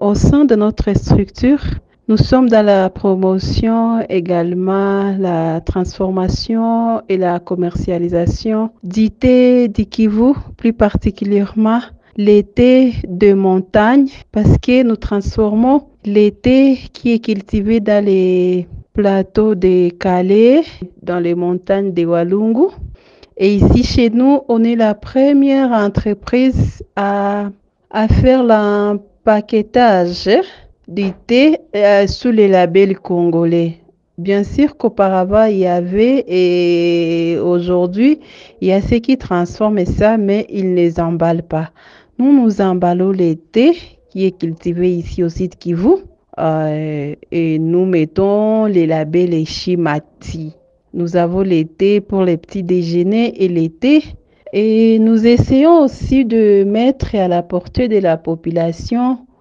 Au sein de notre structure, nous sommes dans la promotion, également la transformation et la commercialisation du thé du Kivu, plus particulièrement les thés de montagne, parce que nous transformons les thés qui est cultivé dans les plateaux de Calais, dans les montagnes de Walungu. Et ici, chez nous, on est la première entreprise à faire l'empaquetage du thé sous les labels congolais. Bien sûr qu'auparavant, il y avait et aujourd'hui, il y a ceux qui transforment ça, mais ils ne les emballent pas. Nous emballons les thés qui est cultivé ici au site Kivu et nous mettons les labels Shimati. Nous avons les thés pour les petits déjeuners et les thés. Et nous essayons aussi de mettre à la portée de la population